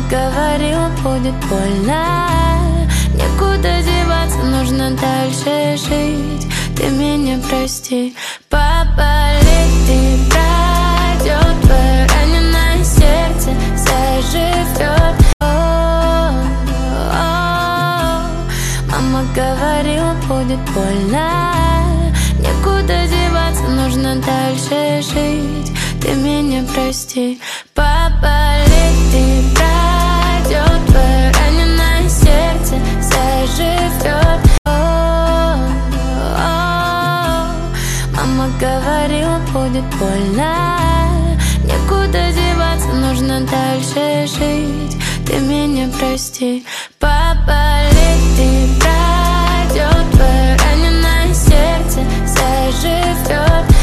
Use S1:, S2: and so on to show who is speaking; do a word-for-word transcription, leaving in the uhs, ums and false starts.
S1: говорила, будет больно. Некуда деваться, нужно дальше жить. Ты меня прости. Папа, лети, пройдет, твое раненое сердце заживет. Мама говорила, будет больно. Некуда деваться, нужно дальше жить. Ты меня прости. Папа, лети, пройдет, твое раненое сердце заживет. Мама говорила, будет больно. Некуда деваться, нужно дальше жить. Ты меня прости.